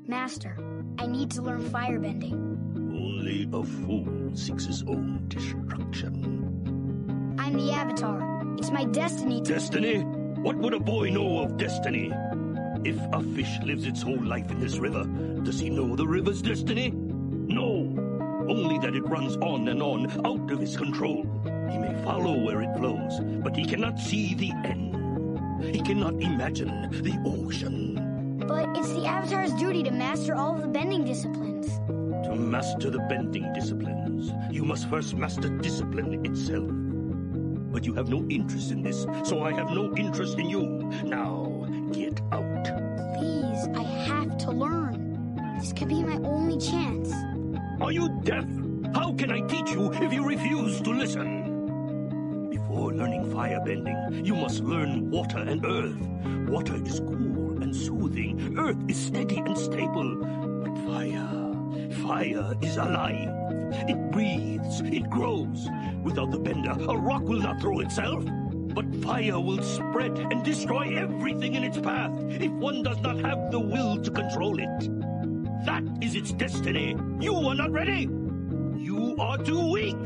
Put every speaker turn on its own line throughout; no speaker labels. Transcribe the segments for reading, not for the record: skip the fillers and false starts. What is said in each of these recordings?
Master, I need to learn firebending.
Only a fool seeks his own destruction.
I'm the Avatar. It's my destiny to...
Destiny? What would a boy know of destiny? If a fish lives its whole life in this river, does he know the river's destiny? No. Only that it runs on and on, out of his control. He may follow where it flows, but he cannot see the end. He cannot imagine the ocean.
But it's the Avatar's duty to master all of the bending disciplines.
To master the bending disciplines, you must first master discipline itself. But you have no interest in this, so I have no interest in you. Now, get out.
Please, I have to learn. This could be my only chance.
Are you deaf? How can I teach you if you refuse to listen? Before learning firebending, you must learn water and earth. Water is cool and soothing. Earth is steady and stable. But fire is alive. It breathes, it grows. Without the bender, a rock will not throw itself. But fire will spread and destroy everything in its path if one does not have the will to control it. That is its destiny. You are not ready. You are too weak.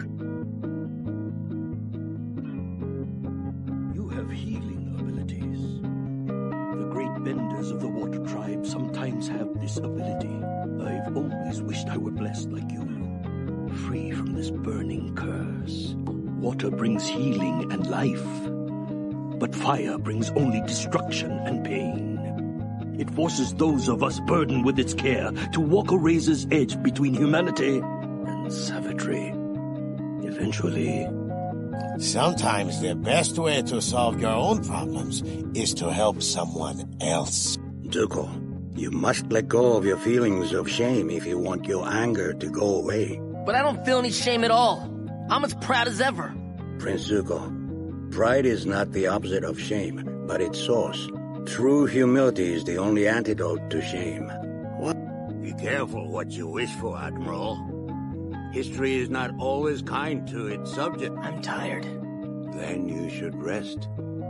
You have healing abilities. The great benders of the water tribe sometimes have this ability. I've always wished I were blessed like you. Free from this burning curse. Water brings healing and life. But fire brings only destruction and pain. It forces those of us burdened with its care to walk a razor's edge between humanity and savagery. Eventually...
Sometimes the best way to solve your own problems is to help someone else.
Zuko, you must let go of your feelings of shame if you want your anger to go away.
But I don't feel any shame at all. I'm as proud as ever.
Prince Zuko, pride is not the opposite of shame, but its source. True humility is the only antidote to shame.
What? Be careful what you wish for, Admiral. History is not always kind to its subject.
I'm tired.
Then you should rest.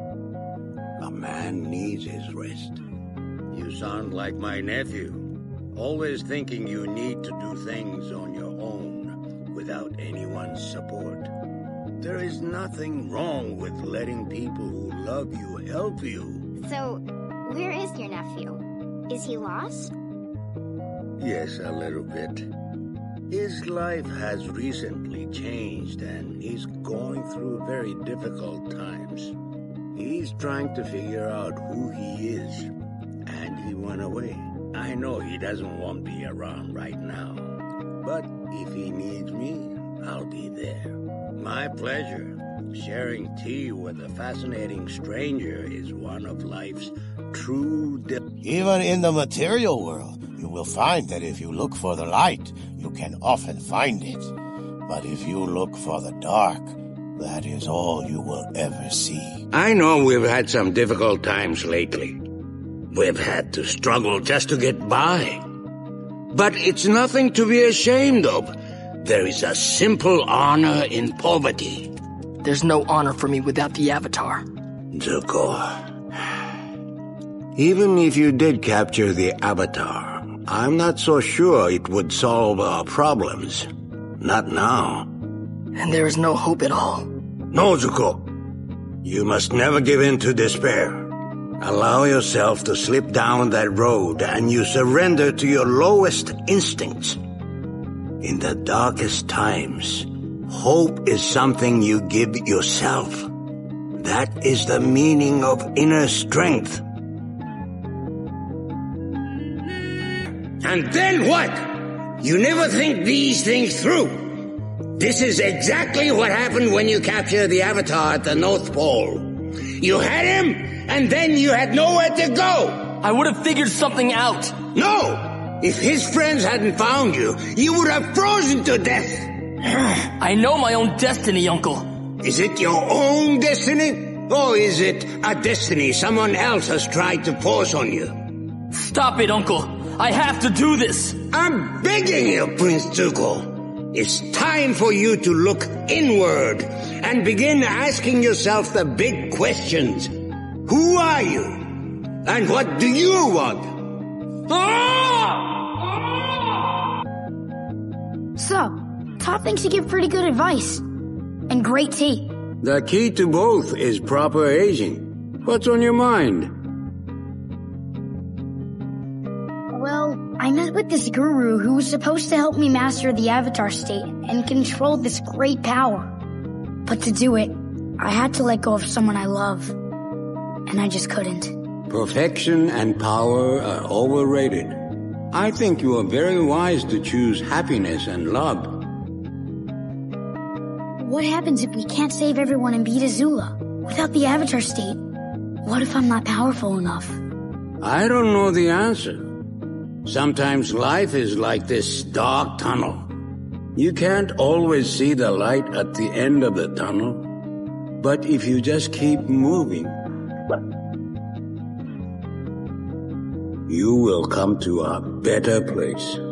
A man needs his rest. You sound like my nephew. Always thinking you need to do things on your own without anyone's support. There is nothing wrong with letting people who love you help you.
So, where is your nephew? Is he lost?
Yes, a little bit. His life has recently changed and he's going through very difficult times. He's trying to figure out who he is, and he went away. I know he doesn't want me around right now, but if he needs me, I'll be there. My pleasure. Sharing tea with a fascinating stranger is one of life's true...
Even in the material world, you will find that if you look for the light, you can often find it. But if you look for the dark, that is all you will ever see.
I know we've had some difficult times lately. We've had to struggle just to get by. But it's nothing to be ashamed of. There is a simple honor in poverty.
There's no honor for me without the Avatar.
Zuko, even if you did capture the Avatar, I'm not so sure it would solve our problems. Not now.
And there is no hope at all.
No, Zuko. You must never give in to despair. Allow yourself to slip down that road and you surrender to your lowest instincts. In the darkest times, hope is something you give yourself. That is the meaning of inner strength. And then what? You never think these things through. This is exactly what happened when you captured the Avatar at the North Pole. You had him, and then you had nowhere to go.
I would have figured something out.
No! If his friends hadn't found you, you would have frozen to death.
I know my own destiny, Uncle.
Is it your own destiny? Or is it a destiny someone else has tried to force on you?
Stop it, Uncle. I have to do this.
I'm begging you, Prince Zuko. It's time for you to look inward and begin asking yourself the big questions. Who are you? And what do you want?
Ah!
Toph thinks you give pretty good advice. And great tea.
The key to both is proper aging. What's on your mind?
Well, I met with this guru who was supposed to help me master the Avatar state and control this great power. But to do it, I had to let go of someone I love. And I just couldn't.
Perfection and power are overrated. I think you are very wise to choose happiness and love.
What happens if we can't save everyone and beat Azula? Without the Avatar state, what if I'm not powerful enough?
I don't know the answer. Sometimes life is like this dark tunnel. You can't always see the light at the end of the tunnel. But if you just keep moving, you will come to a better place.